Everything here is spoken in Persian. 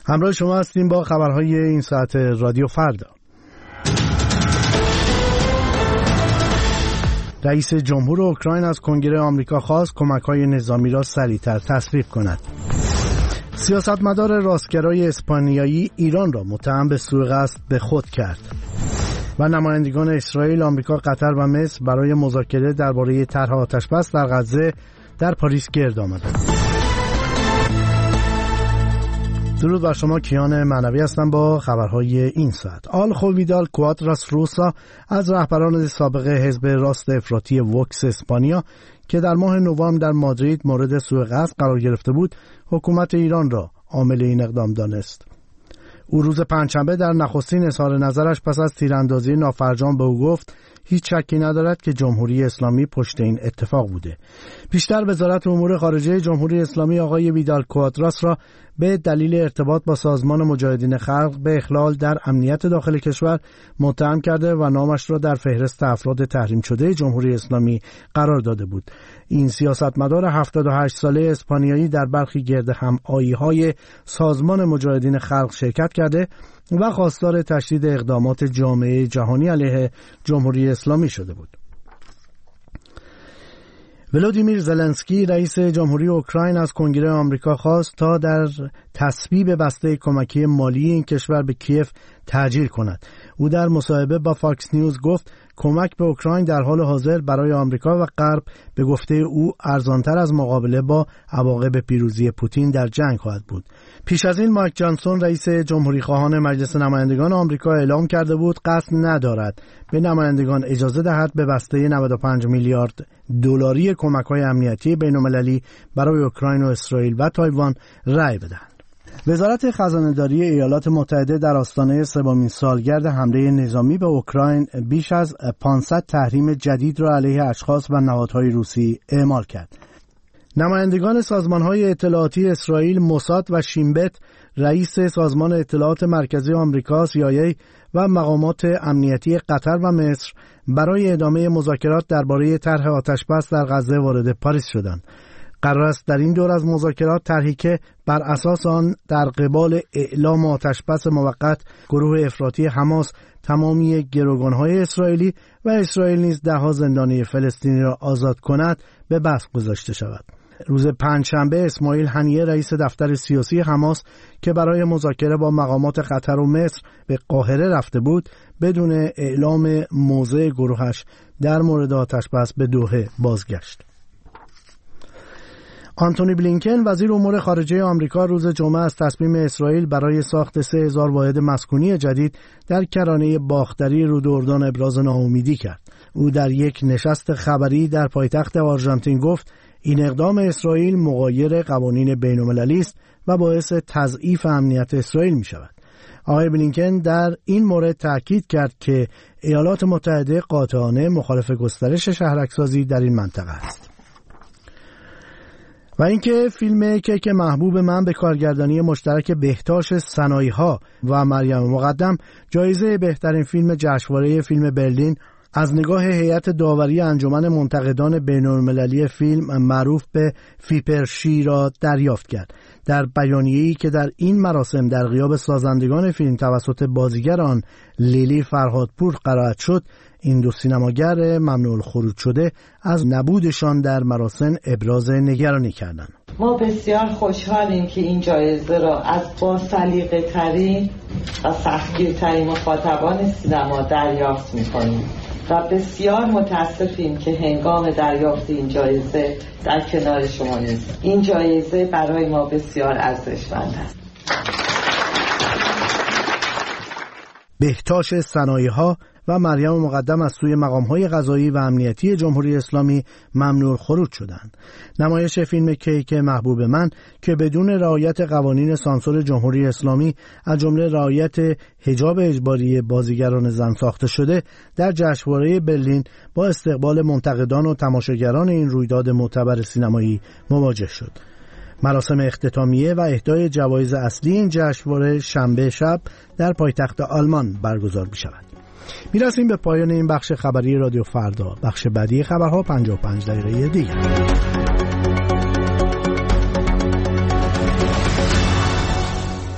همراه شما هستیم با خبرهای این ساعت رادیو فردا. رئیس جمهور اوکراین از کنگره آمریکا خواست کمک‌های نظامی را سریعتر تصویب کند. سیاستمدار راستگرای اسپانیایی ایران را متهم به سوء قصد به خود کرد. و نمایندگان اسرائیل، آمریکا، قطر و مصر برای مذاکره درباره طرح آتش‌بس در غزه در پاریس گرد آمدند. درود بر شما، کیان معنوی هستم با خبرهای این ساعت. آلخو ویدال کوادراس روسا از رهبران سابق حزب راست افراطی وکس اسپانیا که در ماه نوامبر در مادرید مورد سوء قصد قرار گرفته بود، حکومت ایران را عامل این اقدام دانست. او روز پنجشنبه در نخستین اظهار نظرش پس از تیراندازی نافرجام به او گفت هیچ شکی ندارد که جمهوری اسلامی پشت این اتفاق بوده. پیشتر وزارت امور خارجه جمهوری اسلامی آقای ویدال کوادراس را به دلیل ارتباط با سازمان مجاهدین خلق به اخلال در امنیت داخل کشور متهم کرده و نامش را در فهرست افراد تحریم شده جمهوری اسلامی قرار داده بود. این سیاستمدار 78 ساله اسپانیایی در برخی گرد همایی‌های سازمان مجاهدین خلق شرکت کرده و خواستار تشدید اقدامات جامعه جهانی علیه جمهوری اسلامی شده بود. ولودیمیر زلنسکی رئیس جمهوری اوکراین از کنگره آمریکا خواست تا در تصویب بسته کمکی مالی این کشور به کیف تعجیل کند. او در مصاحبه با فاکس نیوز گفت کمک به اوکراین در حال حاضر برای آمریکا و غرب به گفته او ارزانتر از مقابله با عواقب پیروزی پوتین در جنگ خواهد بود. پیش از این مایک جانسون رئیس جمهوری خواهان مجلس نمایندگان آمریکا اعلام کرده بود قصد ندارد به نمایندگان اجازه دهد به بسته 95 میلیارد دلاری کمک‌های امنیتی بین‌المللی برای اوکراین و اسرائیل و تایوان رأی بدهند. وزارت خزانه‌داری ایالات متحده در آستانه سومین سالگرد حمله نظامی به اوکراین بیش از 500 تحریم جدید را علیه اشخاص و نهادهای روسی اعمال کرد. نمایندگان سازمان‌های اطلاعاتی اسرائیل، موساد و شینبت، رئیس سازمان اطلاعات مرکزی آمریکا CIA و مقامات امنیتی قطر و مصر برای ادامه مذاکرات درباره طرح آتش‌بس در غزه وارد پاریس شدند. قرار است در این دور از مذاکرات طرحی که بر اساس آن در قبال اعلام آتش‌بس موقت گروه افراطی حماس تمامی گروگان‌های اسرائیلی و اسرائیل نیز 10 زندانی فلسطینی را آزاد کند به بس گذاشته شود. روز پنجشنبه اسماعیل هنیه رئیس دفتر سیاسی حماس که برای مذاکره با مقامات قطر و مصر به قاهره رفته بود بدون اعلام موضع گروهش در مورد آتش‌بس به دوحه بازگشت. آنتونی بلینکن وزیر امور خارجه آمریکا روز جمعه از تصمیم اسرائیل برای ساخت 3000 واحد مسکونی جدید در کرانه باختری رود اردن ابراز ناامیدی کرد. او در یک نشست خبری در پایتخت آرژانتین گفت این اقدام اسرائیل مغایر قوانین بین‌المللی است و باعث تضعیف امنیت اسرائیل می شود. آقای بلینکن در این مورد تاکید کرد که ایالات متحده قاطعانه مخالف گسترش شهرک‌سازی در این منطقه است. و اینکه فیلم کیک محبوب من به کارگردانی مشترک بهتاش سنایی‌ها و مریم مقدم جایزه بهترین فیلم جشنواره فیلم برلین از نگاه هیئت داوری انجمن منتقدان بین‌المللی فیلم معروف به فیپرشی را دریافت کرد. در بیانیه‌ای که در این مراسم در غیاب سازندگان فیلم توسط بازیگر آن لیلی فرهادپور قرائت شد، این دو سینماگر ممنوع الخروج شده از نبودشان در مراسم ابراز نگرانی کردند. ما بسیار خوشحالیم که این جایزه را از با سلیقه ترین و سختگیرترین مخاطبان سینما دریافت می‌کنیم و بسیار متاسفیم که هنگام دریافت این جایزه در کنار شما نیست. این جایزه برای ما بسیار ارزشمند است. بهتاش سنایی‌ها و مریم مقدم از سوی مقام‌های قضایی و امنیتی جمهوری اسلامی ممنوع خروج شدند. نمایش فیلم کیک محبوب من که بدون رعایت قوانین سانسور جمهوری اسلامی از جمله رعایت حجاب اجباری بازیگران زن ساخته شده در جشنواره برلین با استقبال منتقدان و تماشاگران این رویداد معتبر سینمایی مواجه شد. مراسم اختتامیه و اهدای جوایز اصلی این جشنواره شنبه شب در پایتخت آلمان برگزار می‌شود. میرسیم به پایان این بخش خبری رادیو فردا. بخش بعدی خبرها 55 دقیقه دیگر.